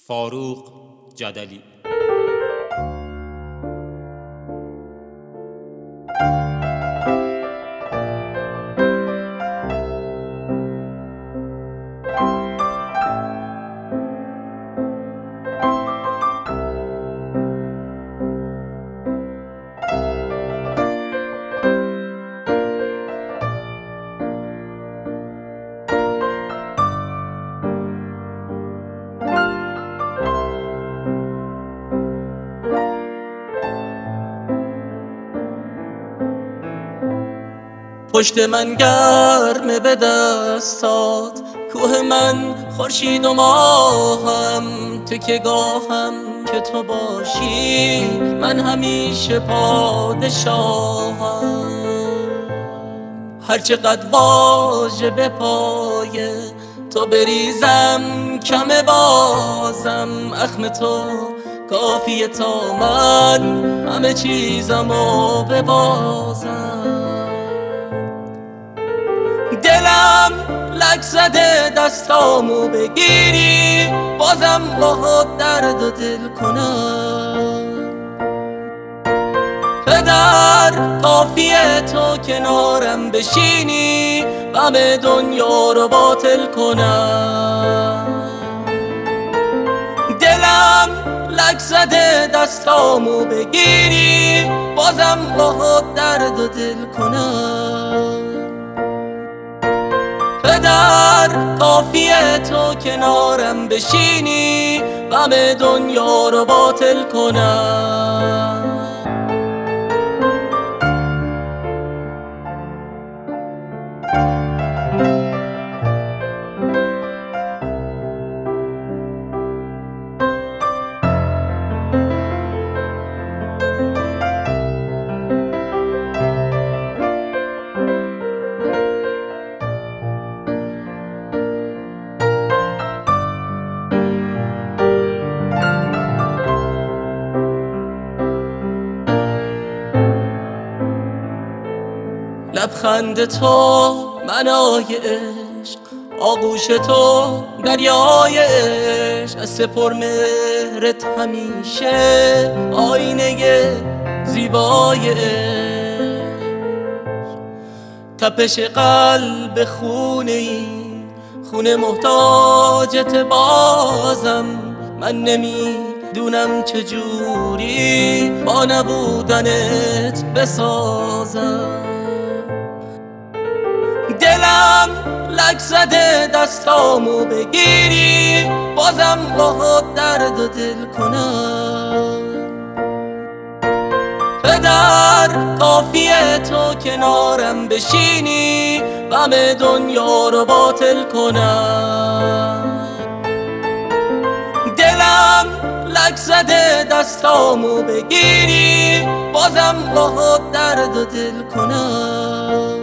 فاروق جدلی. پشت من گرمه به دستات، کوه من خورشید و ماهم، تو که گاهم که تو باشی من همیشه پادشاهم. هرچقدر واژه به پای تو بریزم کمه بازم، اخم تو کافیه تا من همه چیزمو ببازم. دلم لک زده دستامو بگیری، بازم باهات درد و دل کنم. پدر کافیه تو کنارم بشینی، غم دنیا رو باطل کنم. دلم لک زده دستامو بگیری، بازم باهات درد و دل کنم. پدر کافیه تو کنارم بشینی، غم دنیا رو باطل کنم. لبخند تو منای عشق، آغوش تو دریای عشق، دست پر مهرت همیشه آینه زیبای عشق. تپش قلب خونه ای، خونه محتاجت بازم، من نمیدونم چجوری با نبودنت بسازم. دلم لک زده دستامو بگیری، بازم باهات درد و دل کنم. پدر کافیه تو کنارم بشینی، غم دنیا رو باطل کنم. دلم لک زده دستامو بگیری، بازم باهات درد و دل کنم.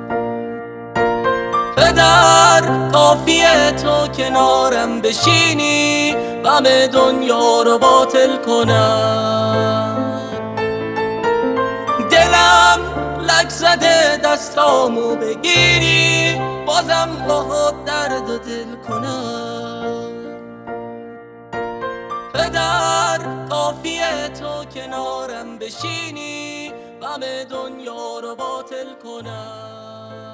پدر کافیه تو کنارم بشینی، غم دنیا رو باطل کنم. دلم لک زده دستامو بگیری، بازم باهات درد و دل کنم. پدر کافیه تو کنارم بشینی، غم دنیا رو باطل کنم.